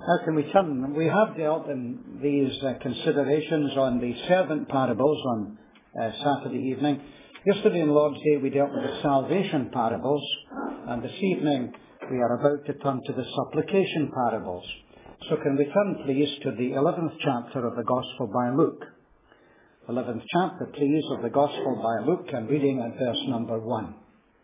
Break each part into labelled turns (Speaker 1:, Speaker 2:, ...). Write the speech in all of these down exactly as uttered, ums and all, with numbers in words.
Speaker 1: How can we turn? We have dealt in these uh, considerations on the servant parables on uh, Saturday evening. Yesterday in Lord's Day we dealt with the salvation parables, and this evening we are about to turn to the supplication parables. So can we turn please to the eleventh chapter of the Gospel by Luke. eleventh chapter please of the Gospel by Luke, and reading at verse number one.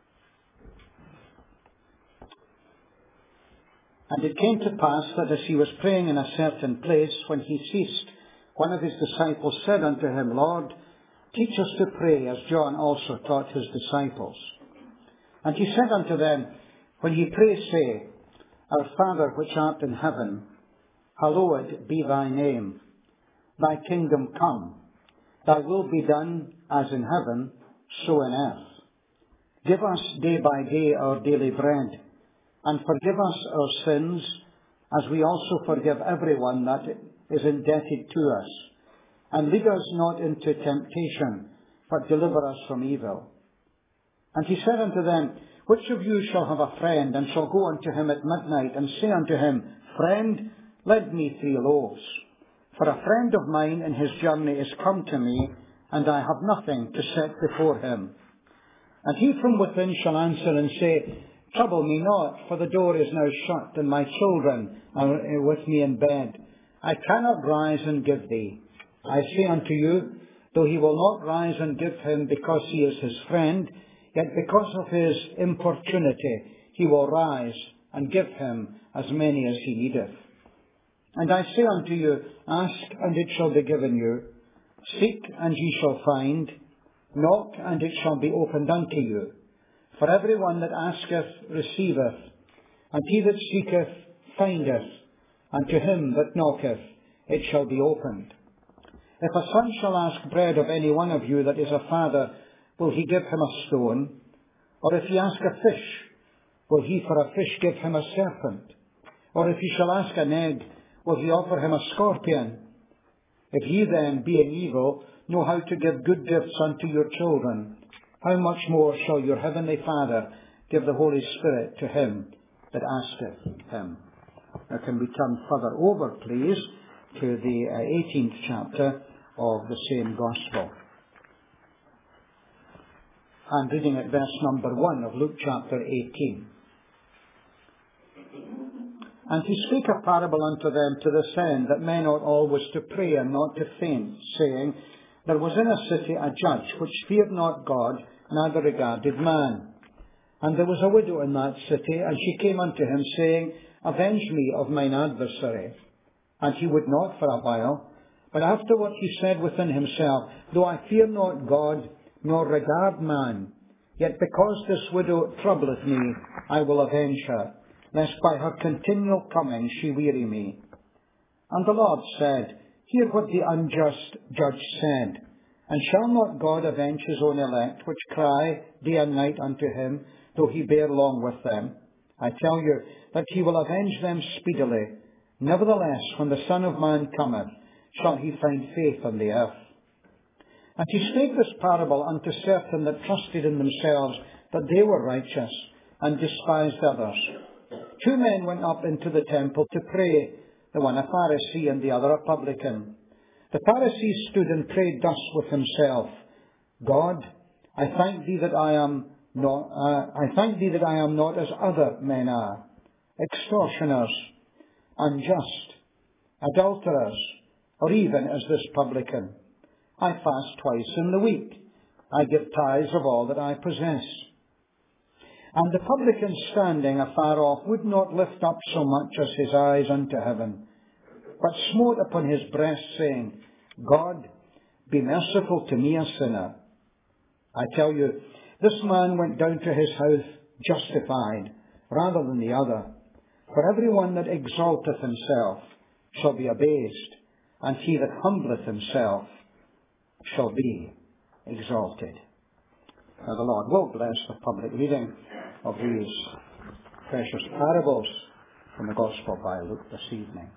Speaker 1: And it came to pass that as he was praying in a certain place, when he ceased, one of his disciples said unto him, Lord, teach us to pray, as John also taught his disciples. And he said unto them, When ye pray, say, Our Father which art in heaven, hallowed be thy name. Thy kingdom come. Thy will be done as in heaven, so in earth. Give us day by day our daily bread, and forgive us our sins, as we also forgive everyone that is indebted to us. And lead us not into temptation, but deliver us from evil. And he said unto them, Which of you shall have a friend, and shall go unto him at midnight, and say unto him, Friend, lend me three loaves? For a friend of mine in his journey is come to me, and I have nothing to set before him. And he from within shall answer and say, Trouble me not, for the door is now shut, and my children are with me in bed. I cannot rise and give thee. I say unto you, though he will not rise and give him because he is his friend, yet because of his importunity he will rise and give him as many as he needeth. And I say unto you, Ask, and it shall be given you. Seek, and ye shall find. Knock, and it shall be opened unto you. For everyone that asketh receiveth, and he that seeketh findeth, and to him that knocketh it shall be opened. If a son shall ask bread of any one of you that is a father, will he give him a stone? Or if he ask a fish, will he for a fish give him a serpent? Or if he shall ask an egg, will he offer him a scorpion? If ye then, being evil, know how to give good gifts unto your children, how much more shall your heavenly Father give the Holy Spirit to him that asketh him? Now can we turn further over, please, to the uh, eighteenth chapter of the same Gospel. And reading at verse number one of Luke chapter eighteen. And he spake a parable unto them to this end, that men ought always to pray and not to faint, saying, There was in a city a judge, which feared not God, neither regarded man. And there was a widow in that city, and she came unto him, saying, Avenge me of mine adversary. And he would not for a while. But afterward he said within himself, Though I fear not God, nor regard man, yet because this widow troubleth me, I will avenge her, lest by her continual coming she weary me. And the Lord said, Hear what the unjust judge said. And shall not God avenge his own elect, which cry day and night unto him, though he bear long with them? I tell you that he will avenge them speedily. Nevertheless, when the Son of Man cometh, shall he find faith on the earth? And he spake this parable unto certain that trusted in themselves that they were righteous, and despised others. Two men went up into the temple to pray, the one a Pharisee and the other a publican. The Pharisee stood and prayed thus with himself, God, I thank thee that I am not, uh, I thank thee that I am not as other men are, extortioners, unjust, adulterers, or even as this publican. I fast twice in the week. I give tithes of all that I possess. And the publican standing afar off would not lift up so much as his eyes unto heaven, but smote upon his breast, saying, God, be merciful to me, a sinner. I tell you, this man went down to his house justified, rather than the other. For every one that exalteth himself shall be abased, and he that humbleth himself shall be exalted. Now the Lord will bless the public reading of these precious parables from the Gospel by Luke this evening.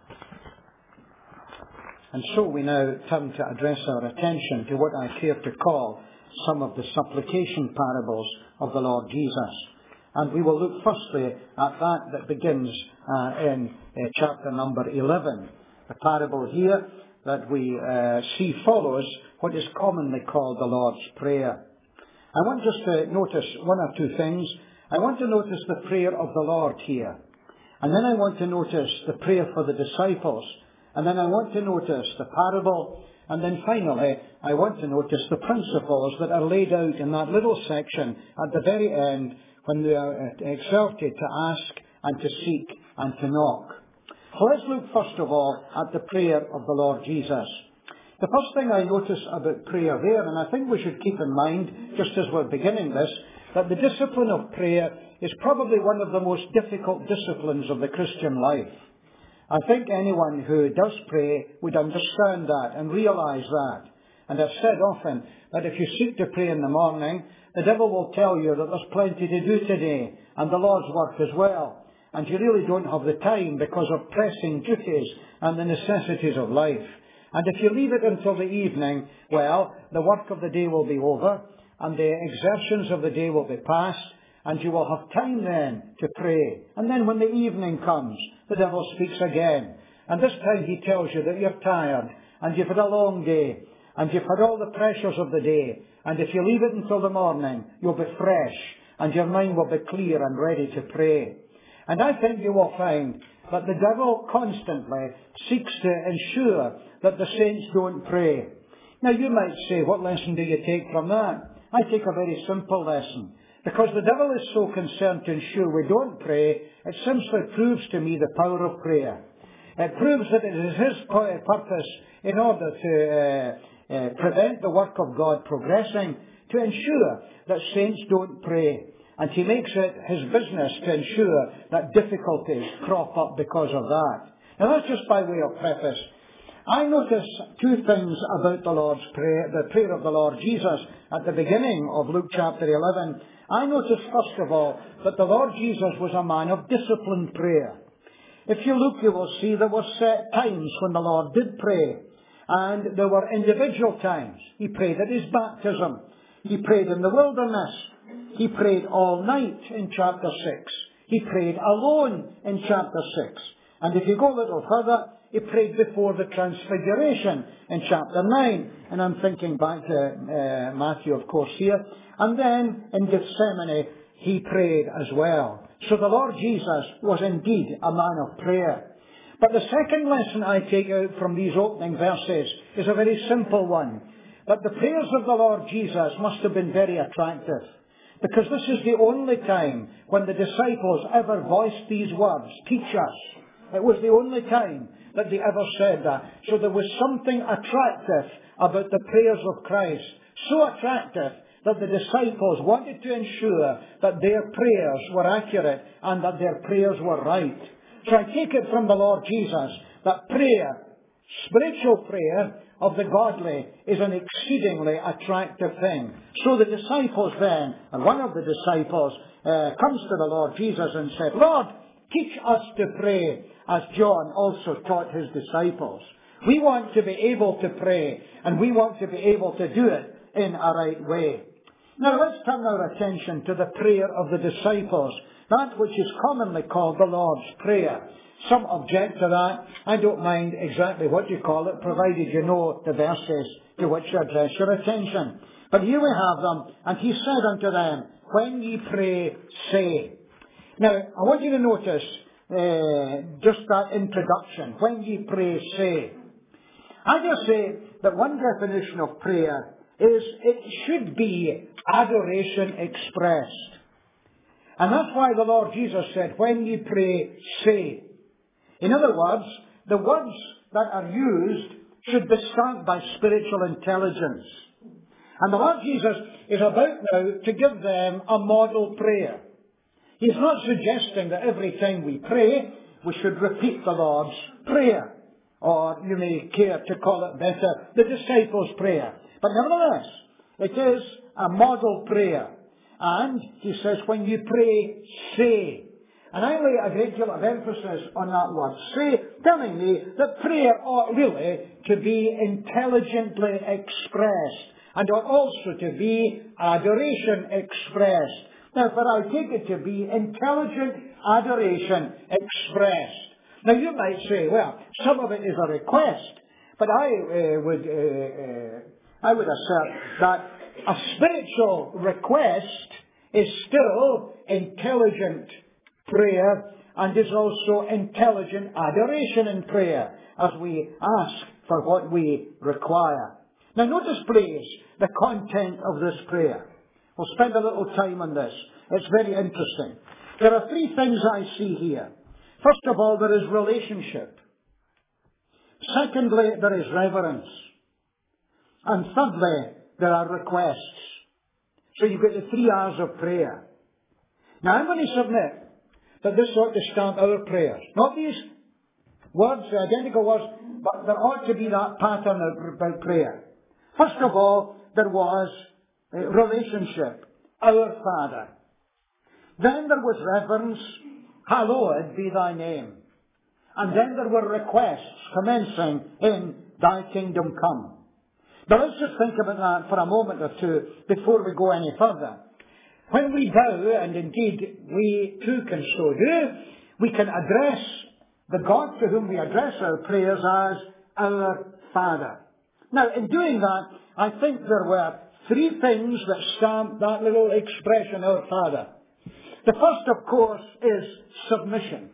Speaker 1: And so we now turn to address our attention to what I care to call some of the supplication parables of the Lord Jesus. And we will look firstly at that that begins uh, in uh, chapter number eleven. The parable here that we uh, see follows what is commonly called the Lord's Prayer. I want just to notice one or two things. I want to notice the prayer of the Lord here. And then I want to notice the prayer for the disciples. And then I want to notice the parable. And then finally, I want to notice the principles that are laid out in that little section at the very end when we are exhorted to ask and to seek and to knock. So let's look first of all at the prayer of the Lord Jesus. The first thing I notice about prayer there, and I think we should keep in mind, just as we're beginning this, that the discipline of prayer is probably one of the most difficult disciplines of the Christian life. I think anyone who does pray would understand that and realise that. And I've said often that if you seek to pray in the morning, the devil will tell you that there's plenty to do today, and the Lord's work as well. And you really don't have the time because of pressing duties and the necessities of life. And if you leave it until the evening, well, the work of the day will be over, and the exertions of the day will be past, and you will have time then to pray. And then when the evening comes, the devil speaks again. And this time he tells you that you're tired, and you've had a long day, and you've had all the pressures of the day. And if you leave it until the morning, you'll be fresh, and your mind will be clear and ready to pray. And I think you will find that the devil constantly seeks to ensure that the saints don't pray. Now you might say, what lesson do you take from that? I take a very simple lesson. Because the devil is so concerned to ensure we don't pray, it simply proves to me the power of prayer. It proves that it is his purpose in order to uh, uh, prevent the work of God progressing, to ensure that saints don't pray. And he makes it his business to ensure that difficulties crop up because of that. Now that's just by way of preface. I notice two things about the Lord's Prayer, the prayer of the Lord Jesus at the beginning of Luke chapter eleven. I notice first of all that the Lord Jesus was a man of disciplined prayer. If you look, you will see there were set times when the Lord did pray. And there were individual times. He prayed at his baptism. He prayed in the wilderness. He prayed all night in chapter six. He prayed alone in chapter six. And if you go a little further, he prayed before the transfiguration in chapter nine. And I'm thinking back to uh, Matthew, of course, here. And then in Gethsemane, he prayed as well. So the Lord Jesus was indeed a man of prayer. But the second lesson I take out from these opening verses is a very simple one. That the prayers of the Lord Jesus must have been very attractive. Because this is the only time when the disciples ever voiced these words, teach us. It was the only time that they ever said that. So there was something attractive about the prayers of Christ. So attractive that the disciples wanted to ensure that their prayers were accurate and that their prayers were right. So I take it from the Lord Jesus that prayer, spiritual prayer of the godly, is an exceedingly attractive thing. So the disciples then, and one of the disciples uh, comes to the Lord Jesus and said, Lord, teach us to pray as John also taught his disciples. We want to be able to pray, and we want to be able to do it in a right way. Now let's turn our attention to the prayer of the disciples, that which is commonly called the Lord's Prayer. Some object to that. I don't mind exactly what you call it, provided you know the verses to which you address your attention. But here we have them, and he said unto them, when ye pray, say. Now, I want you to notice uh, just that introduction. When ye pray, say. I just say that one definition of prayer is it should be adoration expressed. And that's why the Lord Jesus said, when ye pray, say. In other words, the words that are used should be sung by spiritual intelligence. And the Lord Jesus is about now to give them a model prayer. He's not suggesting that every time we pray, we should repeat the Lord's Prayer. Or you may care to call it better, the disciples' prayer. But nevertheless, it is a model prayer. And he says, when you pray, say. And I lay a great deal of emphasis on that word, say, telling me that prayer ought really to be intelligently expressed, and ought also to be adoration expressed. Now, for I take it to be intelligent adoration expressed. Now, you might say, well, some of it is a request, but I uh, would uh, uh, I would assert that a spiritual request is still intelligent prayer and is also intelligent adoration in prayer as we ask for what we require. Now, notice, please, the content of this prayer. We'll spend a little time on this. It's very interesting. There are three things I see here. First of all, there is relationship. Secondly, there is reverence. And thirdly, there are requests. So you've got the three R's of prayer. Now, I'm going to submit that this ought to stamp our prayers. Not these words, the identical words, but there ought to be that pattern about prayer. First of all, there was a relationship, our Father. Then there was reverence, hallowed be thy name. And then there were requests commencing in thy kingdom come. Now let's just think about that for a moment or two before we go any further. When we bow, and indeed we too can so do, we can address the God to whom we address our prayers as our Father. Now, in doing that, I think there were three things that stamp that little expression, our Father. The first, of course, is submission.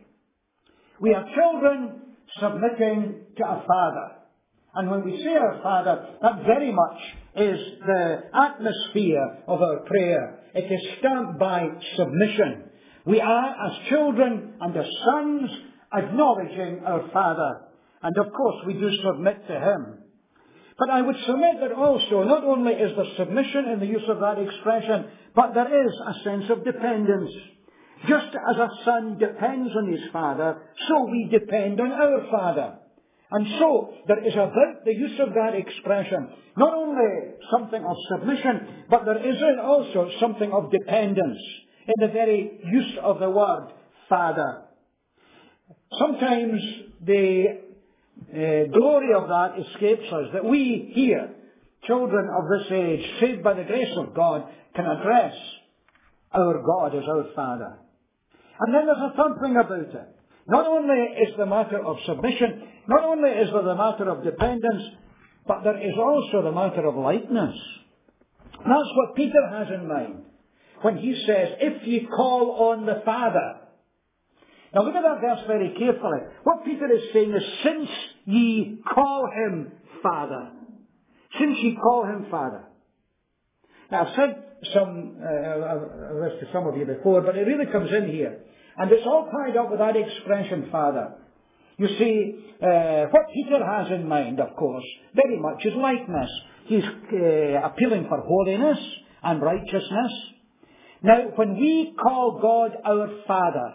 Speaker 1: We are children submitting to a Father. And when we say our Father, that very much is the atmosphere of our prayer. It is stamped by submission. We are, as children and as sons, acknowledging our Father. And of course, we do submit to Him. But I would submit that also, not only is there submission in the use of that expression, but there is a sense of dependence. Just as a son depends on his father, so we depend on our Father. And so, there is about the use of that expression, not only something of submission, but there is also something of dependence in the very use of the word Father. Sometimes the uh, glory of that escapes us, that we here, children of this age, saved by the grace of God, can address our God as our Father. And then there's a third thing about it. Not only is the matter of submission, not only is there the matter of dependence, but there is also the matter of likeness. That's what Peter has in mind when he says, if ye call on the Father. Now look at that verse very carefully. What Peter is saying is, since ye call him Father. Since ye call him Father. Now I've said some, uh, this to some of you before, but it really comes in here. And it's all tied up with that expression, Father. You see, uh, what Peter has in mind, of course, very much is likeness. He's uh, appealing for holiness and righteousness. Now, when we call God our Father,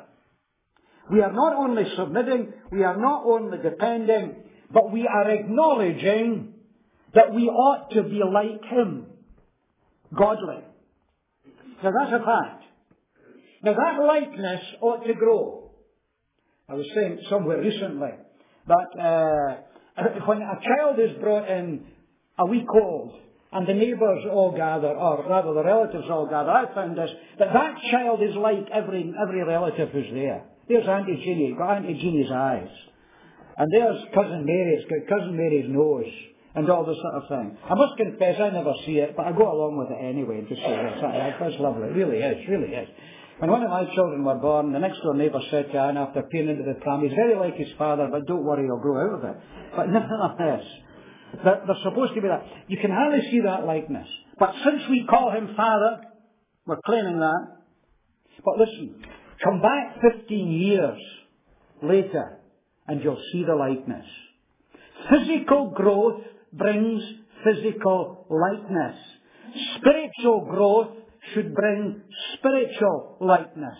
Speaker 1: we are not only submitting, we are not only depending, but we are acknowledging that we ought to be like Him, godly. Now, that's a fact. Now, that likeness ought to grow. I was saying somewhere recently that uh, when a child is brought in a week old and the neighbours all gather, or rather the relatives all gather, I found this, that that child is like every every relative who's there. There's Auntie Jeannie, you've got Auntie Jeannie's eyes. And there's Cousin Mary, it's got Cousin Mary's nose, and all this sort of thing. I must confess, I never see it, but I go along with it anyway, just say this. That's lovely. It really is, really is. When one of my children were born, the next door neighbour said to Anne after peering into the pram, he's very like his father, but don't worry, he'll grow out of it. But nevertheless, there, there's supposed to be that. You can hardly see that likeness. But since we call him Father, we're claiming that. But listen, come back fifteen years later, and you'll see the likeness. Physical growth brings physical likeness. Spiritual growth should bring spiritual likeness.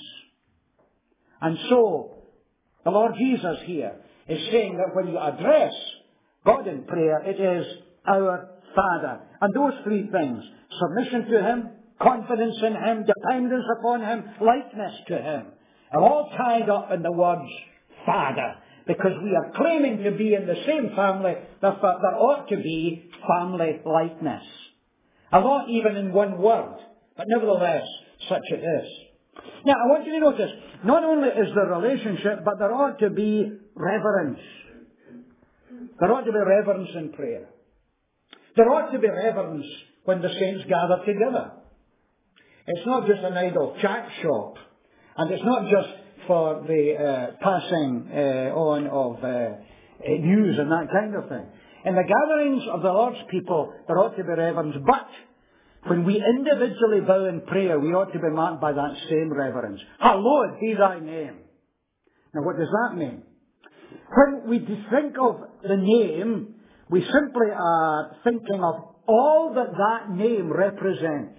Speaker 1: And so, the Lord Jesus here is saying that when you address God in prayer, it is our Father. And those three things, submission to Him, confidence in Him, dependence upon Him, likeness to Him, are all tied up in the words Father. Because we are claiming to be in the same family, that there ought to be family likeness. A lot even in one word. But nevertheless, such it is. Now, I want you to notice, not only is there relationship, but there ought to be reverence. There ought to be reverence in prayer. There ought to be reverence when the saints gather together. It's not just an idle chat shop. And it's not just for the uh, passing uh, on of uh, news and that kind of thing. In the gatherings of the Lord's people, there ought to be reverence. But when we individually bow in prayer, we ought to be marked by that same reverence. Hallowed be thy name. Now, what does that mean? When we think of the name, we simply are thinking of all that that name represents.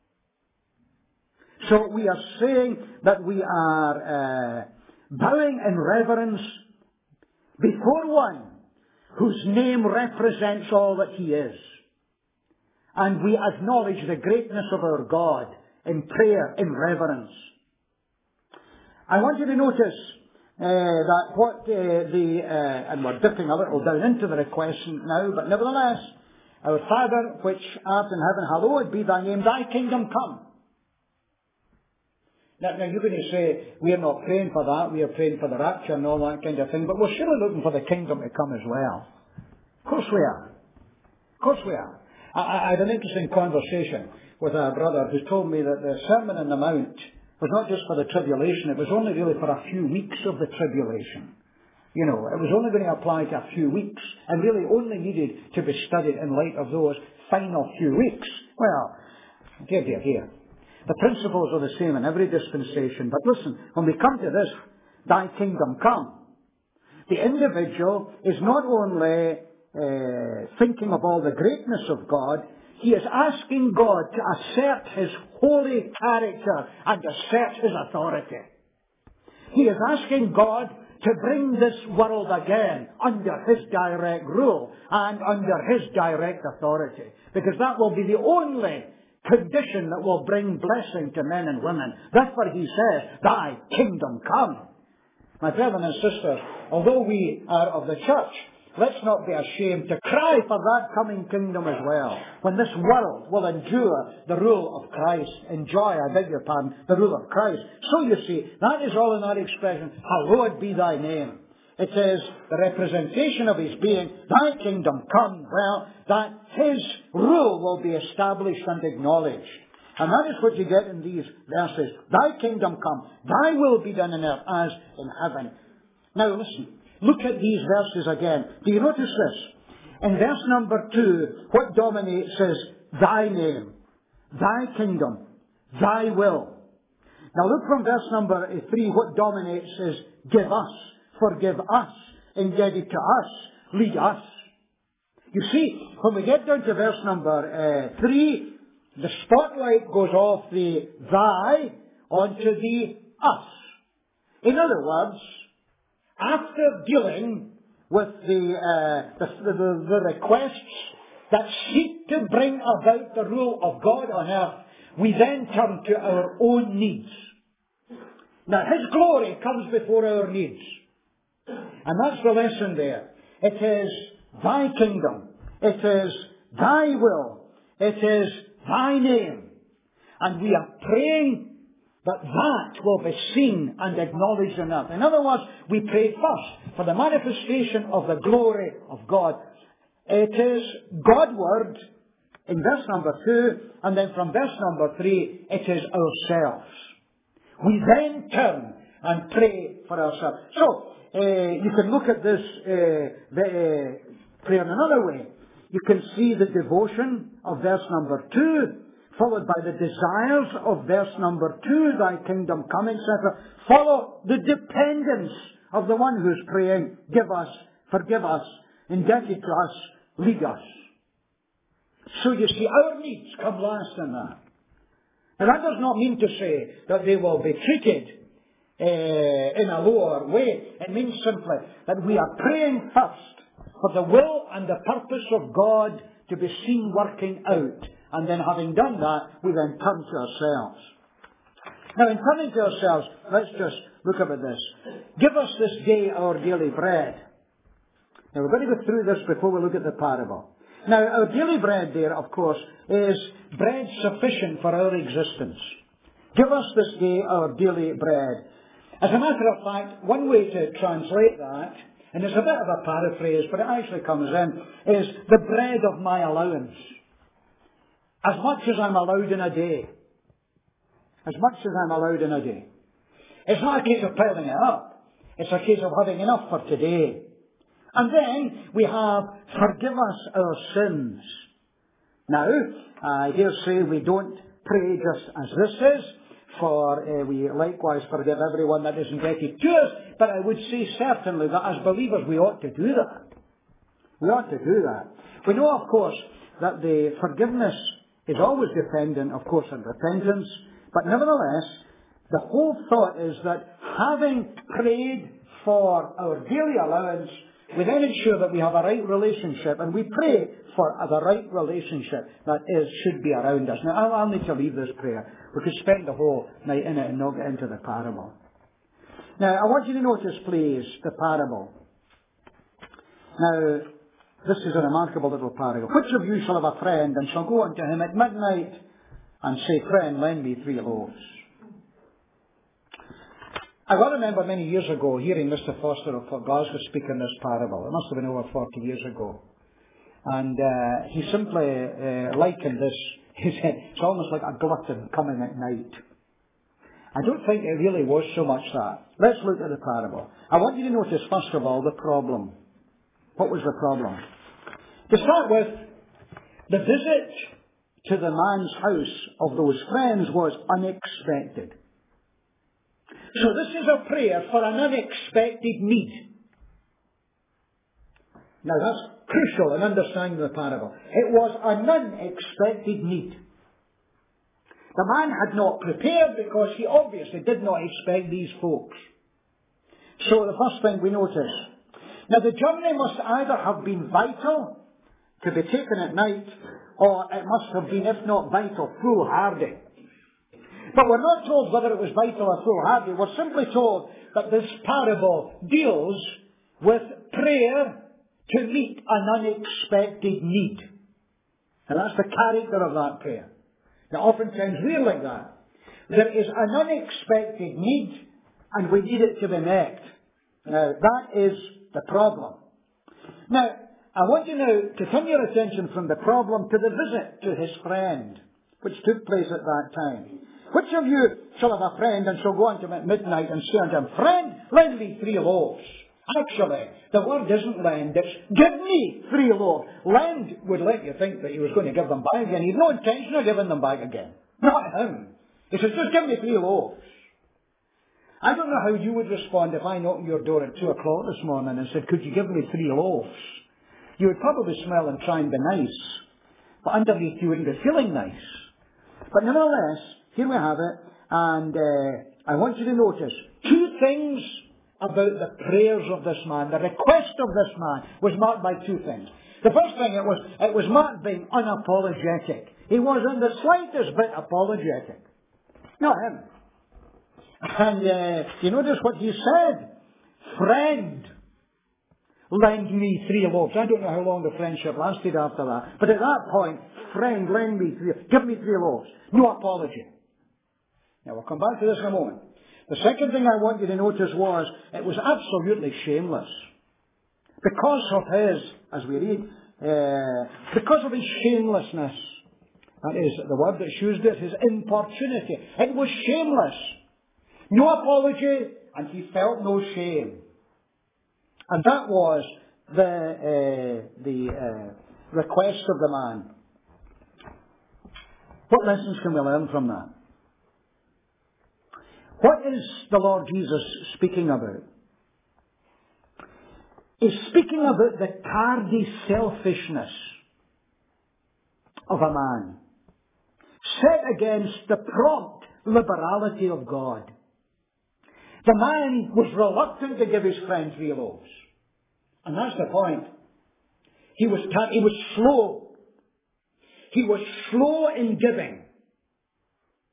Speaker 1: So we are saying that we are uh, bowing in reverence before one whose name represents all that he is. And we acknowledge the greatness of our God in prayer, in reverence. I want you to notice uh, that what uh, the, uh, and we're dipping a little down into the request now, but nevertheless, our Father which art in heaven, hallowed be thy name, thy kingdom come. Now, now you're going to say, we're not praying for that, we are praying for the rapture and all that kind of thing, but we're surely looking for the kingdom to come as well. Of course we are. Of course we are. I, I had an interesting conversation with a brother who told me that the Sermon on the Mount was not just for the tribulation, it was only really for a few weeks of the tribulation. You know, it was only going to apply to a few weeks, and really only needed to be studied in light of those final few weeks. Well, dear, dear, dear. The principles are the same in every dispensation. But listen, when we come to this, thy kingdom come, the individual is not only uh, thinking of all the greatness of God, he is asking God to assert his holy character and assert his authority. He is asking God to bring this world again under his direct rule and under his direct authority. Because that will be the only condition that will bring blessing to men and women. Therefore he says, thy kingdom come. My brethren and sisters, although we are of the church, let's not be ashamed to cry for that coming kingdom as well. When this world will endure the rule of Christ, enjoy, I beg your pardon, the rule of Christ. So you see, that is all in that expression, hallowed be thy name. It is the representation of his being, thy kingdom come, well, that his rule will be established and acknowledged. And that is what you get in these verses. Thy kingdom come, thy will be done on earth as in heaven. Now listen, look at these verses again. Do you notice this? In verse number two, what dominates is thy name, thy kingdom, thy will. Now look from verse number three, what dominates is give us. Forgive us, indebted to us, lead us. You see, when we get down to verse number uh, three, the spotlight goes off the thy onto the us. In other words, after dealing with the, uh, the, the, the requests that seek to bring about the rule of God on earth, we then turn to our own needs. Now, his glory comes before our needs. And that's the lesson there. It is thy kingdom. It is thy will. It is thy name. And we are praying that that will be seen and acknowledged in earth. In other words, we pray first for the manifestation of the glory of God. It is Godward in verse number two, and then from verse number three, it is ourselves. We then turn and pray for ourselves. So, Uh, you can look at this uh, the, uh, prayer in another way. You can see the devotion of verse number two, followed by the desires of verse number two, thy kingdom come, et cetera. Follow the dependence of the one who's praying, give us, forgive us, indebted to us, lead us. So you see, our needs come last in that. Now that does not mean to say that they will be treated Uh, in a lower way. It means simply that we are praying first for the will and the purpose of God to be seen working out. And then having done that, we then turn to ourselves. Now in turning to ourselves, let's just look up at this. Give us this day our daily bread. Now we're going to go through this before we look at the parable. Now, our daily bread there, of course, is bread sufficient for our existence. Give us this day our daily bread. As a matter of fact, one way to translate that, and it's a bit of a paraphrase, but it actually comes in, is the bread of my allowance. As much as I'm allowed in a day. As much as I'm allowed in a day. It's not a case of piling it up. It's a case of having enough for today. And then we have, forgive us our sins. Now, I dare say we don't pray just as this is, for uh, we likewise forgive everyone that is indebted to us, but I would say certainly that as believers we ought to do that. We ought to do that. We know, of course, that the forgiveness is always dependent, of course, on repentance, but nevertheless, the whole thought is that having prayed for our daily allowance, we then ensure that we have a right relationship, and we pray for the right relationship that is, should be around us. Now, I'll, I'll need to leave this prayer. We could spend the whole night in it and not get into the parable. Now, I want you to notice, please, the parable. Now, this is a remarkable little parable. Which of you shall have a friend and shall go unto him at midnight and say, Friend, lend me three loaves? I well remember many years ago hearing Mister Foster of Glasgow speak in this parable. It must have been over forty years ago. And uh, he simply uh, likened this. He said, it's almost like a glutton coming at night. I don't think it really was so much that. Let's look at the parable. I want you to notice, first of all, the problem. What was the problem? To start with, the visit to the man's house of those friends was unexpected. So this is a prayer for an unexpected need. Now that's crucial in understanding the parable. It was an unexpected need. The man had not prepared because he obviously did not expect these folks. So the first thing we notice. Now the journey must either have been vital to be taken at night, or it must have been, if not vital, foolhardy. But we're not told whether it was vital or foolhardy. We're simply told that this parable deals with prayer to meet an unexpected need. And that's the character of that prayer. Now oftentimes we're like that. There is an unexpected need and we need it to be met. Now that is the problem. Now, I want you now to turn your attention from the problem to the visit to his friend, which took place at that time. Which of you shall have a friend and shall go unto him at midnight and say unto him, Friend, lend me three loaves? Actually, the word isn't lend, it's give me three loaves. Lend would let you think that he was going to give them back again. He had no intention of giving them back again. Not him. He says, just give me three loaves. I don't know how you would respond if I knocked on your door at two o'clock this morning and said, could you give me three loaves? You would probably smile and try and be nice. But underneath you wouldn't be feeling nice. But nevertheless, here we have it. And uh, I want you to notice two things about the prayers of this man. The request of this man was marked by two things. The first thing, it was, it was marked being unapologetic. He wasn't the slightest bit apologetic. Not him. And uh, you notice what he said? Friend, lend me three loaves. I don't know how long the friendship lasted after that. But at that point, friend, lend me three, give me three loaves. No apology. Now we'll come back to this in a moment. The second thing I want you to notice was, it was absolutely shameless. Because of his, as we read, uh, because of his shamelessness, that is the word that's used it, his importunity. It was shameless. No apology, and he felt no shame. And that was the, uh, the uh, request of the man. What lessons can we learn from that? What is the Lord Jesus speaking about? He's speaking about the tardy selfishness of a man, set against the prompt liberality of God. The man was reluctant to give his friend three loaves. And that's the point. He was, ta- he was slow. He was slow in giving.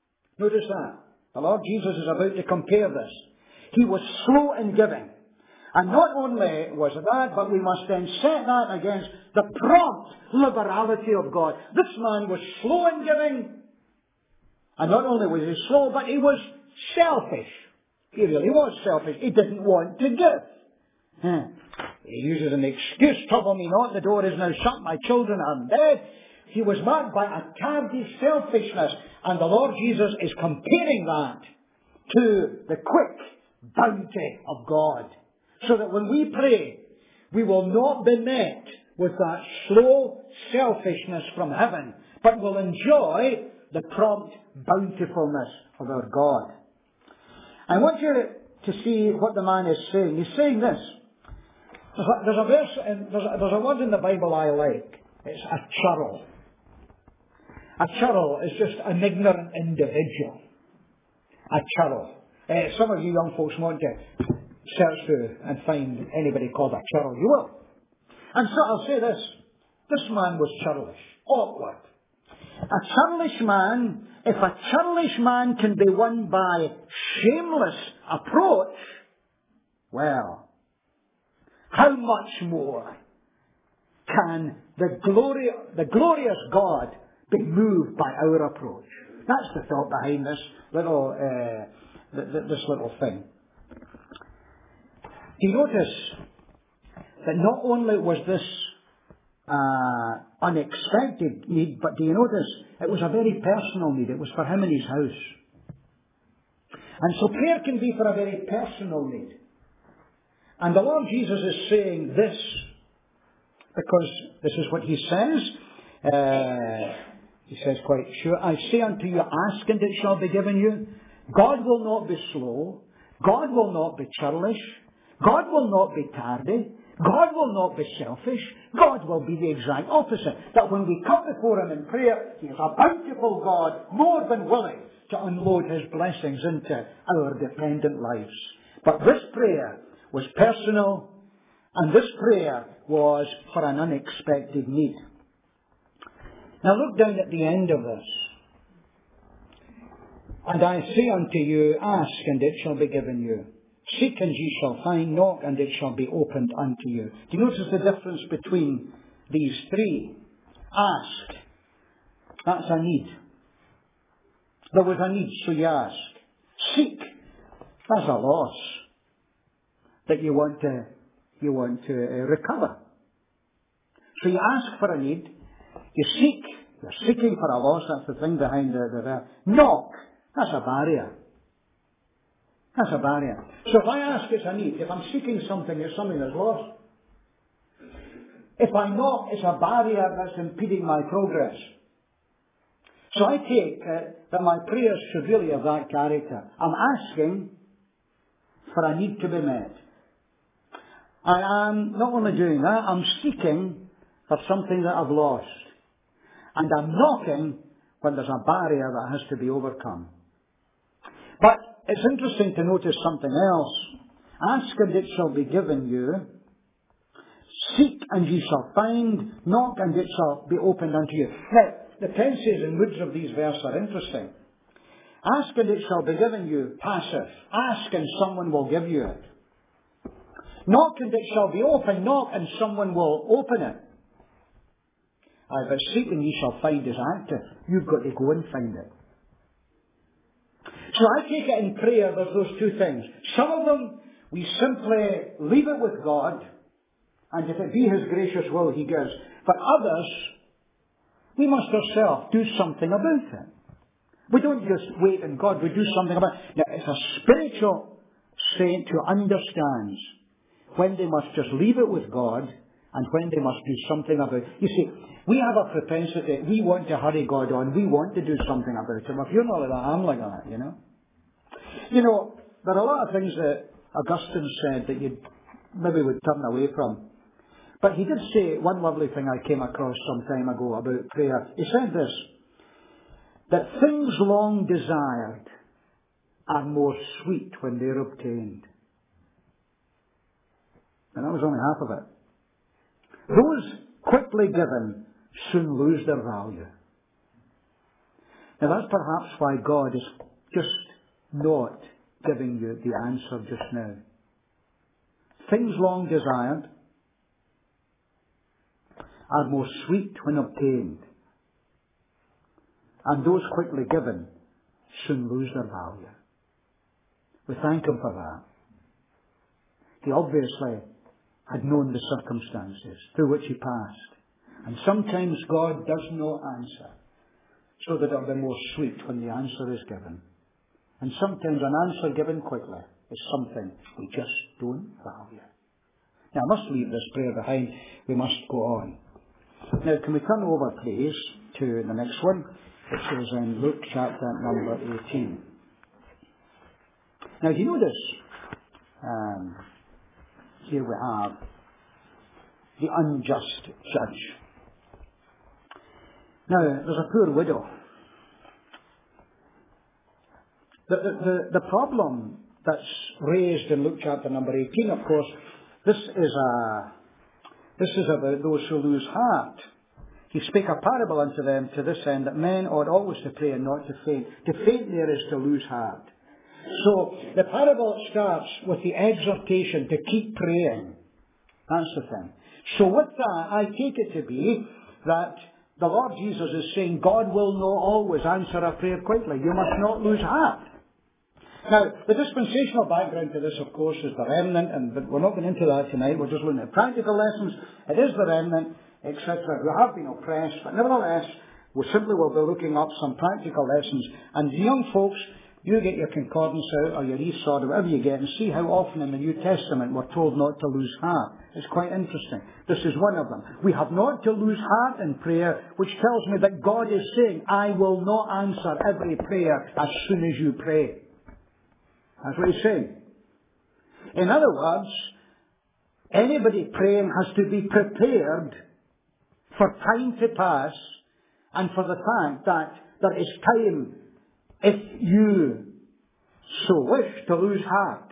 Speaker 1: Notice that. The Lord Jesus is about to compare this. He was slow in giving. And not only was that, but we must then set that against the prompt liberality of God. This man was slow in giving. And not only was he slow, but he was selfish. He really was selfish. He didn't want to give. Huh. He uses an excuse, trouble me not, the door is now shut, my children are in bed. He was marked by a tardy selfishness. And the Lord Jesus is comparing that to the quick bounty of God. So that when we pray, we will not be met with that slow selfishness from heaven, but will enjoy the prompt bountifulness of our God. I want you to see what the man is saying. He's saying this. There's a, there's a verse, in, there's, a, there's a word in the Bible I like. It's a churl. A churl is just an ignorant individual. A churl. Uh, some of you young folks want to search through and find anybody called a churl. You will. And so I'll say this. This man was churlish. Awkward. A churlish man, if a churlish man can be won by shameless approach, well, how much more can the glory, the glorious God be moved by our approach? That's the thought behind this little, uh, th- th- this little thing. Do you notice that not only was this uh, unexpected need, but do you notice it was a very personal need. It was for him and his house. And so prayer can be for a very personal need. And the Lord Jesus is saying this because this is what he says. Uh, he says quite sure, I say unto you, ask and it shall be given you. God will not be slow. God will not be churlish. God will not be tardy. God will not be selfish. God will be the exact opposite. That when we come before him in prayer, he is a bountiful God, more than willing to unload his blessings into our dependent lives. But this prayer was personal, and this prayer was for an unexpected need. Now look down at the end of this. And I say unto you, ask and it shall be given you. Seek and ye shall find, knock and it shall be opened unto you. Do you notice the difference between these three? Ask. That's a need. There was a need, so you ask. Seek. That's a loss that you want to, you want to uh, recover. So you ask for a need. You seek. You're seeking for a loss. That's the thing behind the, the verb. Knock. That's a barrier. That's a barrier. So if I ask, it's a need. If I'm seeking something, it's something that's lost. If I knock, it's a barrier that's impeding my progress. So I take uh, that my prayers should really have that character. I'm asking for a need to be met. I am not only doing that, I'm seeking for something that I've lost. And I'm knocking when there's a barrier that has to be overcome. But it's interesting to notice something else. Ask and it shall be given you. Seek and ye shall find. Knock and it shall be opened unto you. Now, the tenses and moods of these verses are interesting. Ask and it shall be given you. Passive. Ask and someone will give you it. Knock and it shall be opened. Knock and someone will open it. Aye, but seek and ye shall find is active. You've got to go and find it. So I take it in prayer, there's those two things. Some of them, we simply leave it with God, and if it be his gracious will, he gives. But others, we must ourselves do something about it. We don't just wait in God, we do something about it. Now, it's a spiritual saint who understands when they must just leave it with God, and when they must do something about it. You see, we have a propensity, we want to hurry God on, we want to do something about it. If you're not like that, I'm like that, you know. You know, there are a lot of things that Augustine said that you maybe would turn away from. But he did say one lovely thing I came across some time ago about prayer. He said this, that things long desired are more sweet when they're obtained. And that was only half of it. Those quickly given soon lose their value. Now that's perhaps why God is just not giving you the answer just now. things long desired are most sweet when obtained, and those quickly given soon lose their value. We thank Him for that. He obviously had known the circumstances through which he passed. And sometimes God does not answer, so that it will be more sweet when the answer is given. And sometimes an answer given quickly is something we just don't value. Now, I must leave this prayer behind. We must go on. Now, can we turn over, please, to the next one, which is in Luke chapter number eighteen. Now, do you notice, um, here we have the unjust judge. Now, there's a poor widow. The, the, the, the problem that's raised in Luke chapter number eighteen, of course, this is a this is about those who lose heart. He spake a parable unto them to this end, that men ought always to pray and not to faint. To faint there is to lose heart. So the parable starts with the exhortation to keep praying. That's the thing. So with that, I take it to be that the Lord Jesus is saying God will not always answer a prayer quickly. You must not lose heart. Now, the dispensational background to this, of course, is the remnant, and but we're not going into that tonight. We're just looking at practical lessons. It is the remnant, et cetera, who have been oppressed, but nevertheless, we simply will be looking up some practical lessons. And young folks, you get your concordance out, or your e-sword, or whatever you get, and see how often in the New Testament we're told not to lose heart. It's quite interesting. This is one of them. We have not to lose heart in prayer, which tells me that God is saying, I will not answer every prayer as soon as you pray. That's what He's saying. In other words, anybody praying has to be prepared for time to pass, and for the fact that there is time, if you so wish, to lose heart.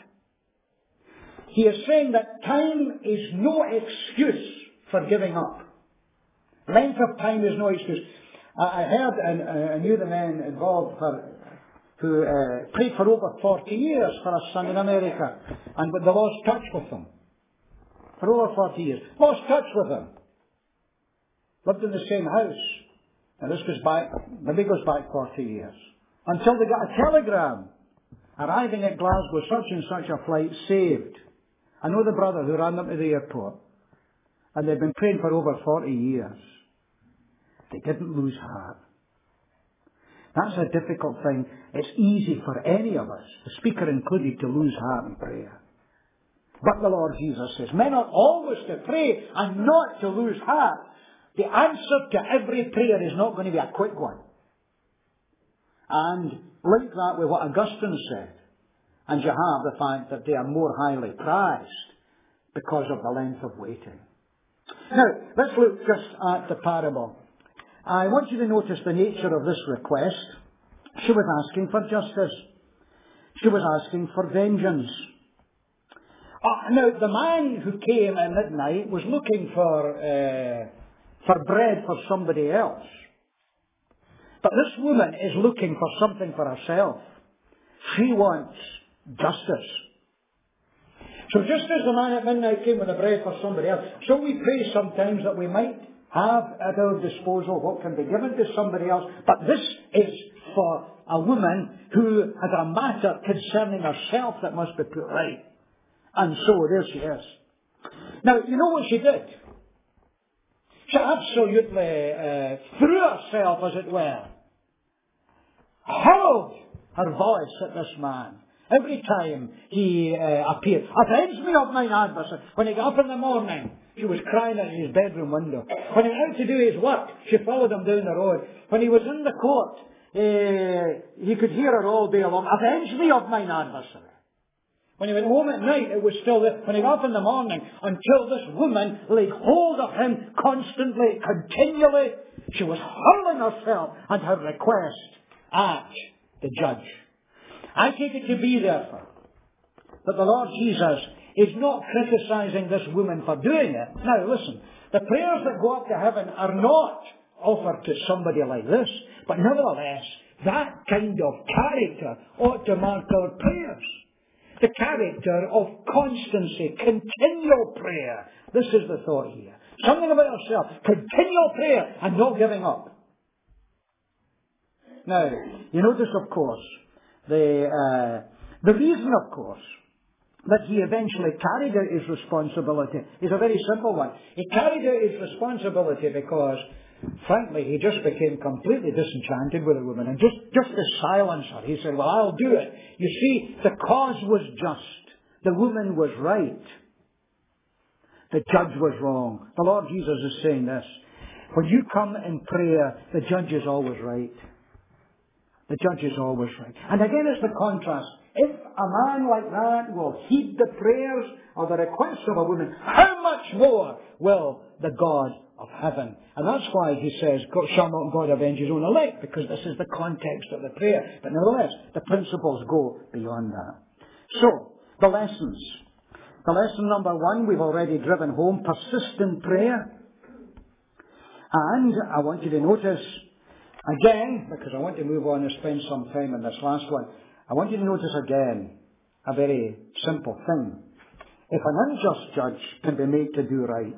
Speaker 1: He is saying that time is no excuse for giving up. Length of time is no excuse. I heard and I knew the man involved for, who uh, prayed for over forty years for a son in America, and they lost touch with him. For over forty years. Lost touch with him. Lived in the same house. And this goes back, maybe goes back forty years. Until they got a telegram arriving at Glasgow, such and such a flight saved. I know the brother who ran them to the airport, and they'd been praying for over forty years. They didn't lose heart. That's a difficult thing. It's easy for any of us, the speaker included, to lose heart in prayer. But the Lord Jesus says, men ought always to pray and not to lose heart. The answer to every prayer is not going to be a quick one. And link that with what Augustine said. And you have the fact that they are more highly prized because of the length of waiting. Now, let's look just at the parable. I want you to notice the nature of this request. She was asking for justice. She was asking for vengeance. Uh, now, the man who came at midnight was looking for, uh, for bread for somebody else. But this woman is looking for something for herself. She wants justice. So just as the man at midnight came with the bread for somebody else, so we pray sometimes that we might have at our disposal what can be given to somebody else. But this is for a woman who has a matter concerning herself that must be put right. And so there she is. Now, you know what she did? She absolutely uh, threw herself, as it were, hurled her voice at this man every time he uh, appeared. Avenge me of mine adversary. When he got up in the morning, she was crying at his bedroom window. When he went out to do his work, she followed him down the road. When he was in the court, uh, he could hear her all day long. Avenge me of mine adversary. When he went home at night, it was still there. When he got up in the morning, until this woman laid hold of him constantly, continually, she was hurling herself and her request at the judge. I take it to be, therefore, that the Lord Jesus is not criticizing this woman for doing it. Now, listen, the prayers that go up to heaven are not offered to somebody like this, but nevertheless, that kind of character ought to mark our prayers. The character of constancy, continual prayer. This is the thought here. Something about yourself. Continual prayer and not giving up. Now, you notice, of course, the, uh, the reason, of course, that he eventually carried out his responsibility is a very simple one. He carried out his responsibility because, frankly, he just became completely disenchanted with the woman. And just, just to silence her, he said, well, I'll do it. You see, the cause was just. The woman was right. The judge was wrong. The Lord Jesus is saying this. When you come in prayer, the judge is always right. The judge is always right. And again, it's the contrast. If a man like that will heed the prayers or the requests of a woman, how much more will the God of heaven? And that's why he says, shall not God avenge his own elect? Because this is the context of the prayer. But nevertheless, the principles go beyond that. So, the lessons. The lesson number one, we've already driven home, persistent prayer. And I want you to notice, again, because I want to move on and spend some time on this last one, I want you to notice again a very simple thing. If an unjust judge can be made to do right,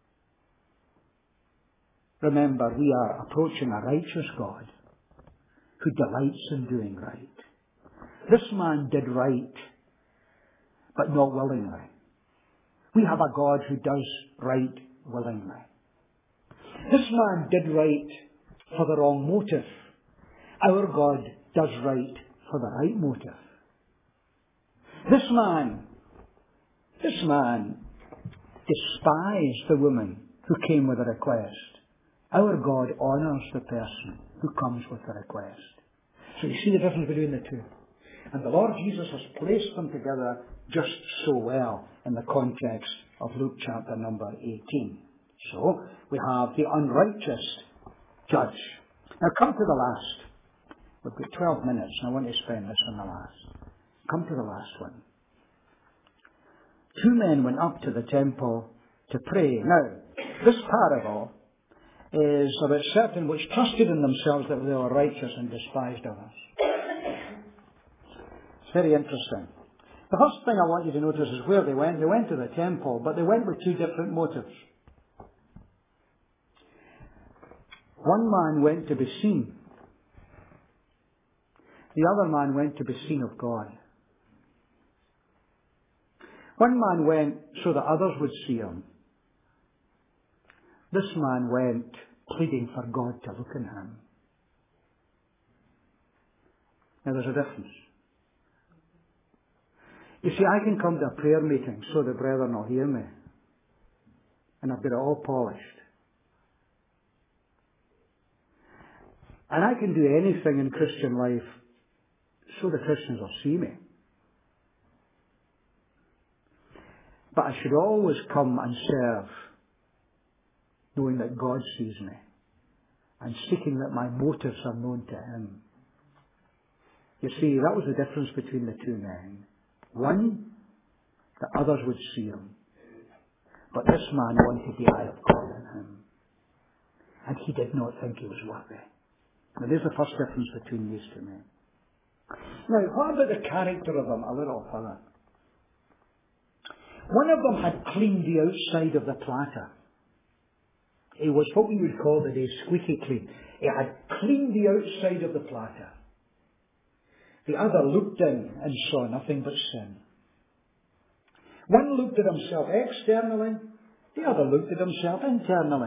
Speaker 1: remember we are approaching a righteous God who delights in doing right. This man did right, but not willingly. We have a God who does right willingly. This man did right for the wrong motive. Our God does right for the right motive. This man, this man despised the woman who came with a request. Our God honours the person who comes with a request. So you see the difference between the two. And the Lord Jesus has placed them together just so well in the context of Luke chapter number eighteen. So we have the unrighteous judge. Now come to the last. We've got twelve minutes and I want to spend this on the last. Come to the last one. Two men went up to the temple to pray. Now, this parable is about certain which trusted in themselves that they were righteous and despised others. It's very interesting. The first thing I want you to notice is where they went. They went to the temple, but they went with two different motives. One man went to be seen. The other man went to be seen of God. One man went so that others would see him. This man went pleading for God to look in him. Now there's a difference. You see, I can come to a prayer meeting so the brethren will hear me. And I've got it all polished. And I can do anything in Christian life so the Christians will see me. But I should always come and serve knowing that God sees me and seeking that my motives are known to Him. You see, that was the difference between the two men. One, that others would see him. But this man wanted the eye of God in him. And he did not think he was worthy. Now there's the first difference between these two men. Now, what about the character of them a little further? One of them had cleaned the outside of the platter. It was what we would call today squeaky clean. He had cleaned the outside of the platter. The other looked in and saw nothing but sin. One looked at himself externally, the other looked at himself internally.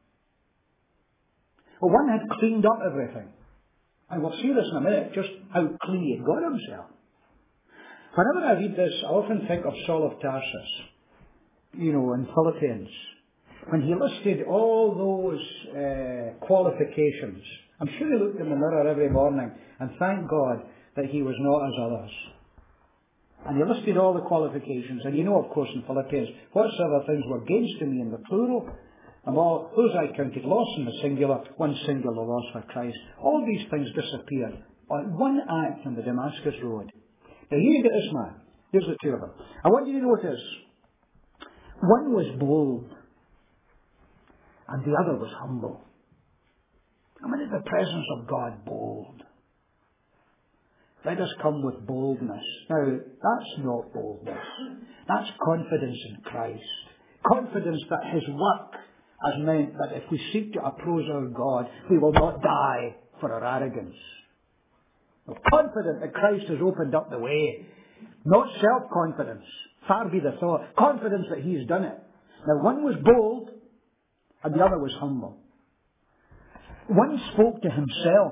Speaker 1: Well, one had cleaned up everything. And we'll see this in a minute, just how clean he had got himself. Whenever I read this, I often think of Saul of Tarsus, you know, in Philippians, when he listed all those uh, qualifications. I'm sure he looked in the mirror every morning and thanked God that he was not as others. And he listed all the qualifications. And you know, of course, in Philippians, whatsoever things were gains to me in the plural, and all those I counted loss in the singular, one singular loss for Christ. All these things disappeared on one act on the Damascus Road. Now here you get this man. Here's the two of them. I want you to notice, one was bold, and the other was humble. I mean, in the presence of God, bold. let us come with boldness. Now, that's not boldness. That's confidence in Christ. Confidence that His work has meant that if we seek to approach our God, we will not die for our arrogance. We're confident that Christ has opened up the way. Not self-confidence. Far be the thought. Confidence that He's done it. Now, one was bold and the other was humble. One spoke to himself.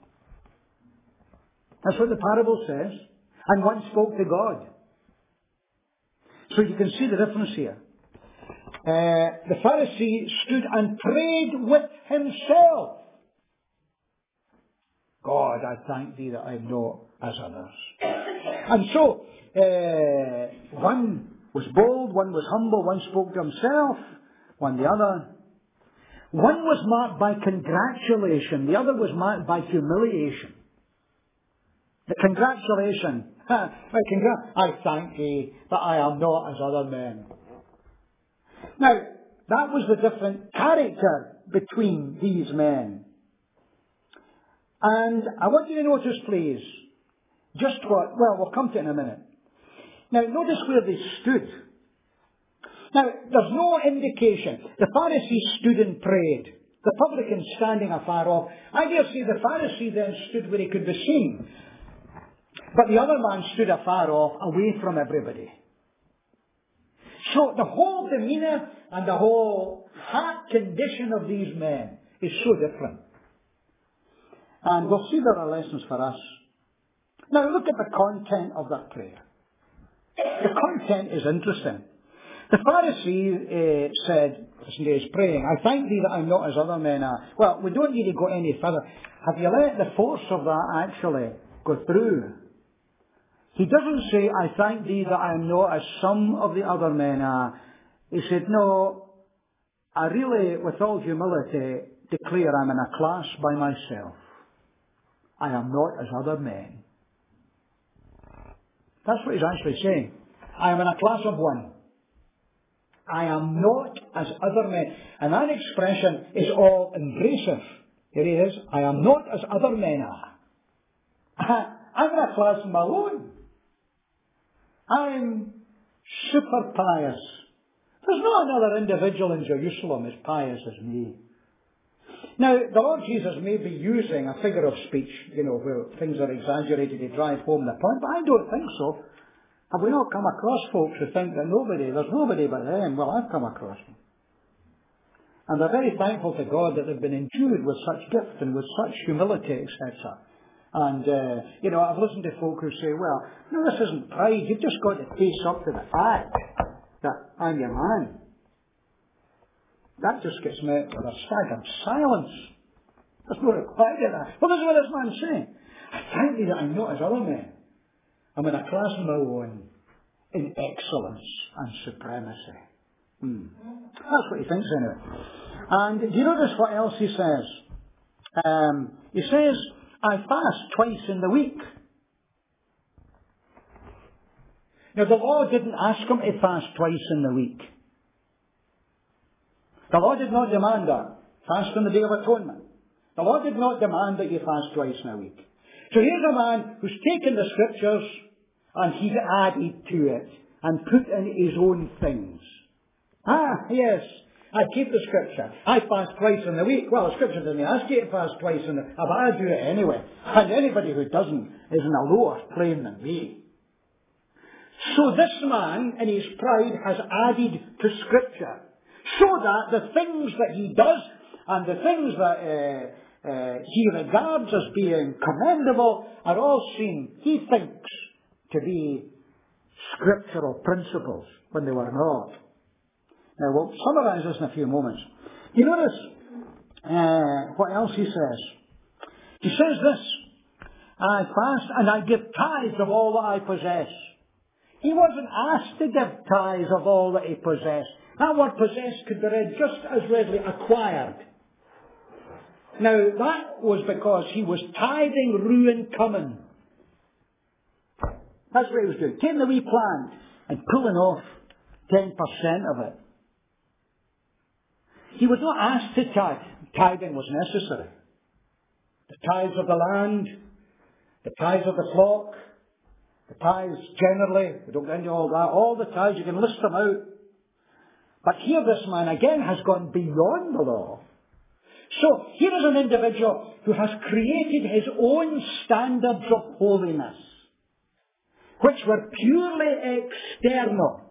Speaker 1: That's what the parable says. And one spoke to God. So you can see the difference here. Uh, the Pharisee stood and prayed with himself. God, I thank Thee that I'm not as others. And so, uh, one was bold, one was humble, one spoke to himself, one the other. One was marked by congratulation, the other was marked by humiliation. The congratulation, ha, I, congr- I thank Thee that I am not as other men. Now, that was the different character between these men. And I want you to notice, please, just what, well, we'll come to it in a minute. Now, notice where they stood. Now, there's no indication. The Pharisee stood and prayed. The publican standing afar off. I dare say the Pharisee then stood where he could be seen. But the other man stood afar off, away from everybody. So the whole demeanour and the whole heart condition of these men is so different. And we'll see there are lessons for us. Now look at the content of that prayer. The content is interesting. The Pharisee uh, said, listen to his praying, I thank Thee that I'm not as other men are. Well, we don't need to go any further. Have you let the force of that actually go through? He doesn't say, I thank Thee that I am not as some of the other men are. He said, no, I really, with all humility, declare I'm in a class by myself. I am not as other men. That's what he's actually saying. I am in a class of one. I am not as other men. And that expression is all embracive. Here he is. I am not as other men are. I'm in a class of my own. I'm super pious. There's not another individual in Jerusalem as pious as me. Now, the Lord Jesus may be using a figure of speech, you know, where things are exaggerated to drive home the point, but I don't think so. Have we not come across folks who think that nobody, there's nobody but them? Well, I've come across them. And they're very thankful to God that they've been endued with such gift and with such humility, et cetera. And, uh, you know, I've listened to folk who say, well, no, this isn't pride. You've just got to face up to the fact that I'm your man. That just gets met with a staggered silence. There's no reply to that. Well, this is what this man's saying. I thank Thee that I'm not as other men. I'm in a class of my own in excellence and supremacy. Hmm. That's what he thinks anyway. And do you notice what else he says? Um, he says, I fast twice in the week. Now the law didn't ask him to fast twice in the week. The law did not demand that. Fast on the Day of Atonement. The law did not demand that you fast twice in a week. So here's a man who's taken the Scriptures and he's added to it and put in his own things. Ah, yes, I keep the Scripture. I fast twice in the week. Well, the Scripture doesn't ask you to fast twice in the week, but I do it anyway. And anybody who doesn't is in a lower plane than me. So this man, in his pride, has added to Scripture, so that the things that he does and the things that uh, uh, he regards as being commendable are all seen, he thinks, to be scriptural principles when they were not. Now we'll summarise this in a few moments. You notice uh, what else he says. He says this, I fast and I give tithes of all that I possess. He wasn't asked to give tithes of all that he possessed. That word possess could be read just as readily acquired. Now that was because he was tithing ruin coming. That's what he was doing. Taking the wee plant and pulling off ten percent of it. He was not asked to tithe. Tithing was necessary. The tithes of the land, The tithes of the flock, the tithes generally, we don't get into all that, all the tithes, you can list them out. But here this man again has gone beyond the law. So here is an individual who has created his own standards of holiness, which were purely external.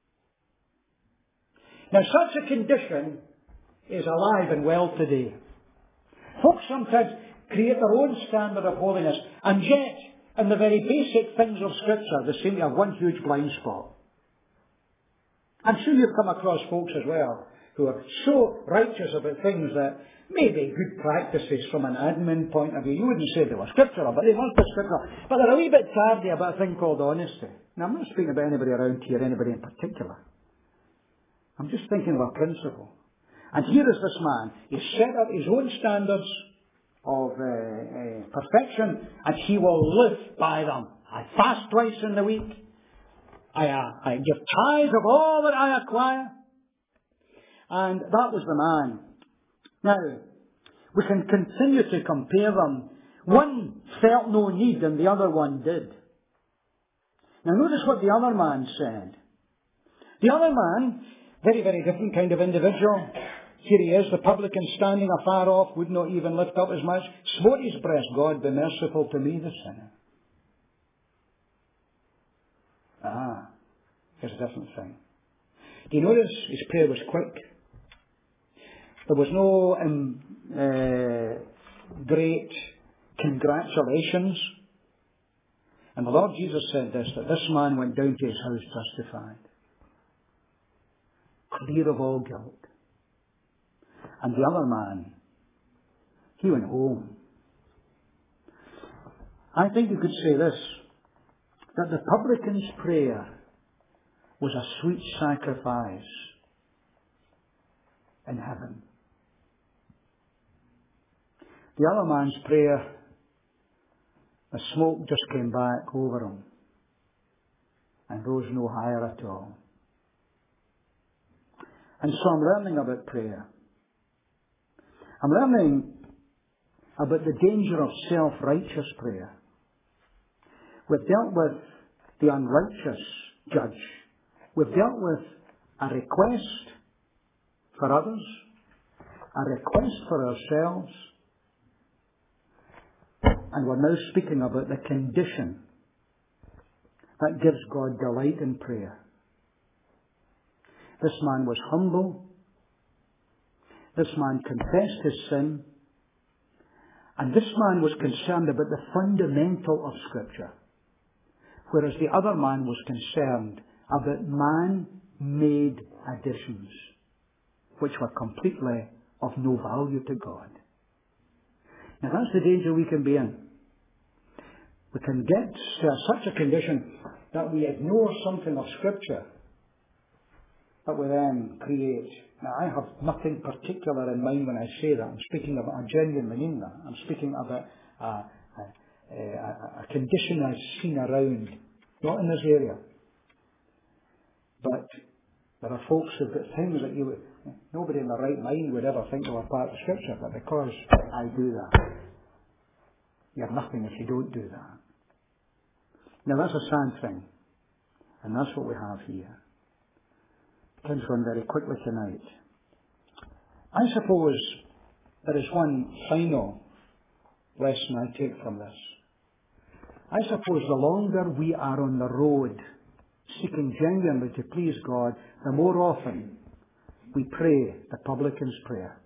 Speaker 1: Now such a condition is alive and well today. Folks sometimes create their own standard of holiness, and yet, in the very basic things of Scripture, they seem to have one huge blind spot. I'm sure you've come across folks as well who are so righteous about things that may be good practices from an admin point of view. You wouldn't say they were scriptural, but they must be scriptural. But they're a wee bit tardy about a thing called honesty. Now, I'm not speaking about anybody around here, anybody in particular. I'm just thinking of a principle. And here is this man. He's set up his own standards of uh, uh, perfection, and he will live by them. I fast twice in the week. I, uh, I give tithes of all that I acquire. And that was the man. Now, we can continue to compare them. One felt no need and the other one did. Now notice what the other man said. The other man, very, very different kind of individual. Here he is, the publican standing afar off, would not even lift up his mouth, smote his breast, God be merciful to me, the sinner. Ah, here's a different thing. Do you notice his prayer was quick? There was no um, uh, great congratulations. And the Lord Jesus said this, that this man went down to his house justified, clear of all guilt. And the other man, he went home. I think you could say this, that the publican's prayer was a sweet sacrifice in heaven. The other man's prayer, the smoke just came back over him and rose no higher at all. And so I'm learning about prayer. I'm learning about the danger of self-righteous prayer. We've dealt with the unrighteous judge. We've dealt with a request for others, a request for ourselves, and we're now speaking about the condition that gives God delight in prayer. This man was humble. This man confessed his sin. And this man was concerned about the fundamental of Scripture, whereas the other man was concerned about man-made additions, which were completely of no value to God. Now that's the danger we can be in. We can get to such a condition that we ignore something of Scripture that we then create. Now I have nothing particular in mind when I say that. I'm speaking about, I genuinely mean that. I'm speaking about a, a, a, a condition I've seen around, not in this area. But there are folks who've got things that you would, nobody in their right mind would ever think they were part of Scripture, but because I do that, you have nothing if you don't do that. Now that's a sad thing, and that's what we have here. Comes on very quickly tonight. I suppose there is one final lesson I take from this. I suppose the longer we are on the road seeking genuinely to please God, the more often we pray the publican's prayer.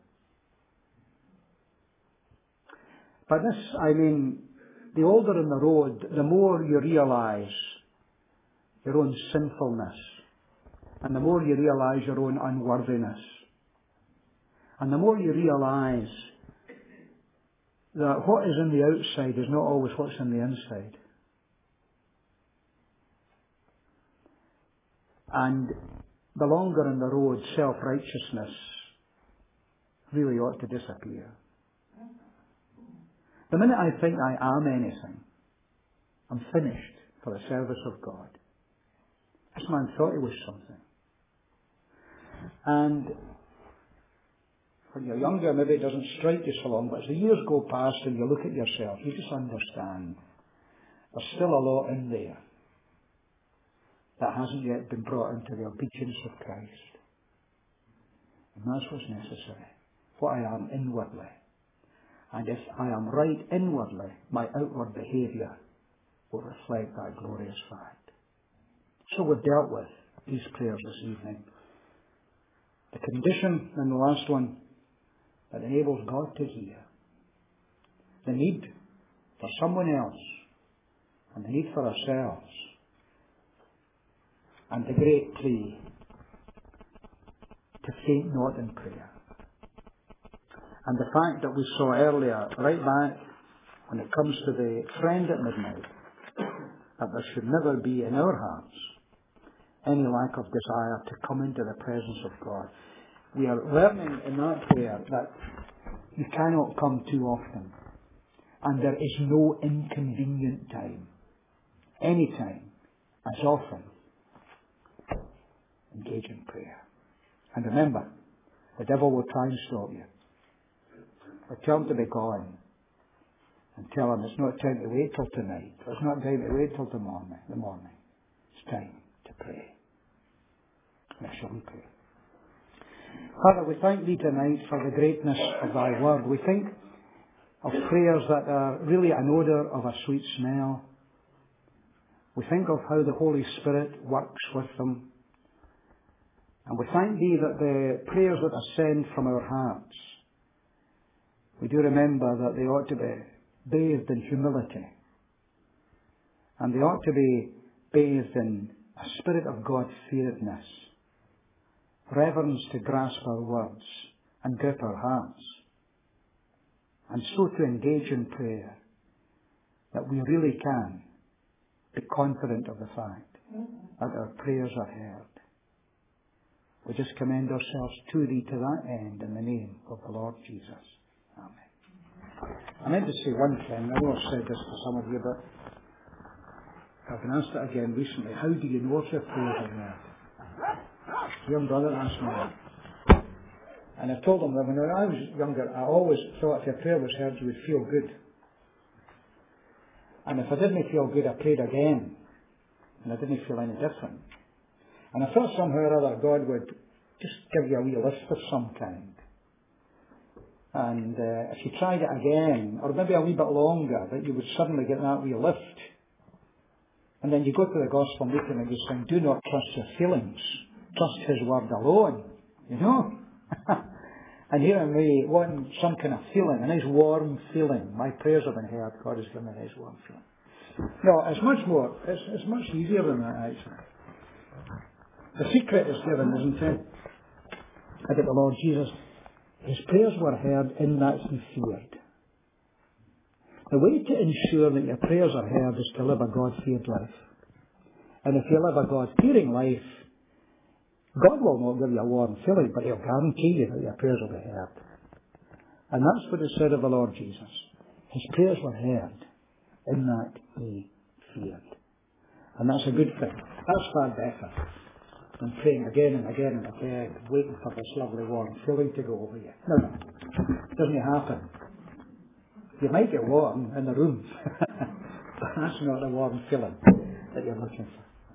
Speaker 1: By this I mean, the older on the road, the more you realize your own sinfulness, and the more you realize your own unworthiness, and the more you realize that what is in the outside is not always what's in the inside. And the longer on the road, self-righteousness really ought to disappear. The minute I think I am anything, I'm finished for the service of God. This man thought he was something. And when you're younger, maybe it doesn't strike you so long, but as the years go past and you look at yourself, you just understand There's still a lot in there that hasn't yet been brought into the obedience of Christ. And that's what's necessary. What I am inwardly. And if I am right inwardly, my outward behaviour will reflect that glorious fact. So we've dealt with these prayers this evening. The condition in the last one that enables God to hear. The need for someone else. And the need for ourselves. And the great plea to faint not in prayer. And the fact that we saw earlier, right back when it comes to the friend at midnight, that there should never be in our hearts any lack of desire to come into the presence of God. We are learning in that prayer that you cannot come too often. And there is no inconvenient time. Any time, as often, engage in prayer. And remember, the devil will try and stop you. Or tell him to be gone. And tell him it's not time to wait till tonight. It's not time to wait till the morning. The morning. It's time to pray. Now shall we pray? Father, we thank Thee tonight for the greatness of Thy word. We think of prayers that are really an odour of a sweet smell. We think of how the Holy Spirit works with them. And we thank Thee that the prayers that ascend from our hearts, we do remember that they ought to be bathed in humility. And they ought to be bathed in a spirit of God-fearedness, reverence to grasp our words and grip our hearts, and so to engage in prayer that we really can be confident of the fact that our prayers are heard. We just commend ourselves to Thee to that end in the name of the Lord Jesus. Amen. I meant to say one thing. I know I've said this to some of you, but I've been asked it again recently. How do you know if your prayers are heard? A young brother asked me that. And I told him that when I was younger, I always thought if your prayer was heard, you would feel good. And if I didn't feel good, I prayed again. And I didn't feel any different. And I thought somehow or other God would just give you a wee lift of some kind. And uh, if you tried it again, or maybe a wee bit longer, that you would suddenly get that wee lift. And then you go to the gospel meeting and you sing, do not trust your feelings, trust His word alone. You know? And here am I wanting some kind of feeling, a nice warm feeling. My prayers have been heard. God has given me a nice warm feeling. No, it's much more, it's, it's much easier than that actually. The secret is given, isn't it? About the Lord Jesus. His prayers were heard in that He feared. The way to ensure that your prayers are heard is to live a God-feared life. And if you live a God-fearing life, God will not give you a warm feeling, but He'll guarantee you that your prayers will be heard. And that's what is said of the Lord Jesus. His prayers were heard in that He feared. And that's a good thing. That's far better than praying again and again and again, waiting for this lovely warm feeling to go over you. No, no. It doesn't happen. You might get warm in the room, but that's not the warm feeling that you're looking for.